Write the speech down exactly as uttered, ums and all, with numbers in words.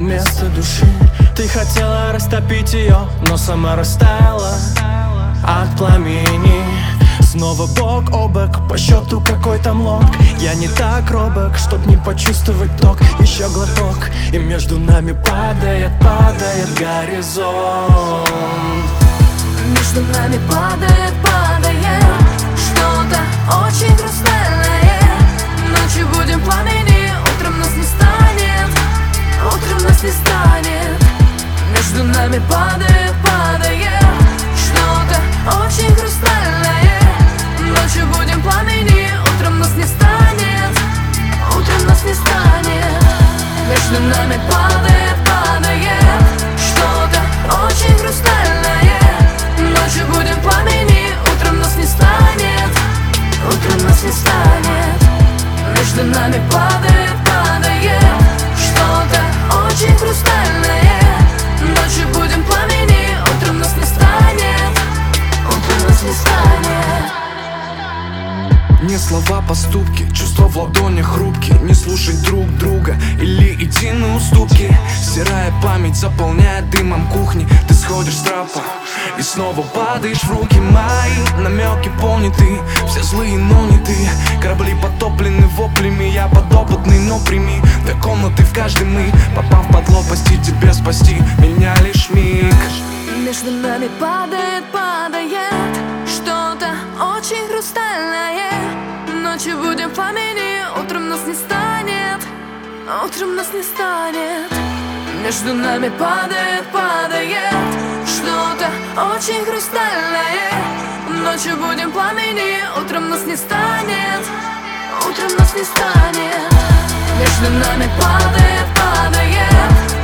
вместо души. Ты хотела растопить ее, но сама растаяла от пламени. Снова бок о бок, по счету какой там лонг. Я не так робок, чтоб не почувствовать ток. Еще глоток, и между нами падает, падает горизонт. Между нами падает, падает что-то очень хрустальное. Ночью будем пламени, утром нас не станет, утром нас не станет. Между нами падает, падает что-то очень хрустальное. Ночью будем пламени, утром нас не станет, утром нас не станет. Между нами падает, падает что-то очень хрустальное. Ночью будем пламени, утром нас не станет, утром нас не станет. Между нами падает, падает что-то очень хрустальное. Ночью будем пламени, утром нас не станет, утром нас не станет. Не слова, поступки, чувства в ладонях хрупкие. Не слушать друг друга или идти на уступки. Стирая память, заполняя дымом кухни. Ты сходишь с трапа и снова падаешь в руки мои. Намеки поняты, все злые, но не ты. Корабли потоплены воплями, я подопытный, но прими. До комнаты в каждый мы, попав под лопасти, тебе спасти меня лишь миг. Между нами падает, падает что-то очень хрустальное. Ночью будем в пламени, утром нас не станет, утром нас не станет. Между нами падает, падает что-то очень хрустальное. Ночью будем в пламени, утром нас не станет, утром нас не станет. Между нами падает, падает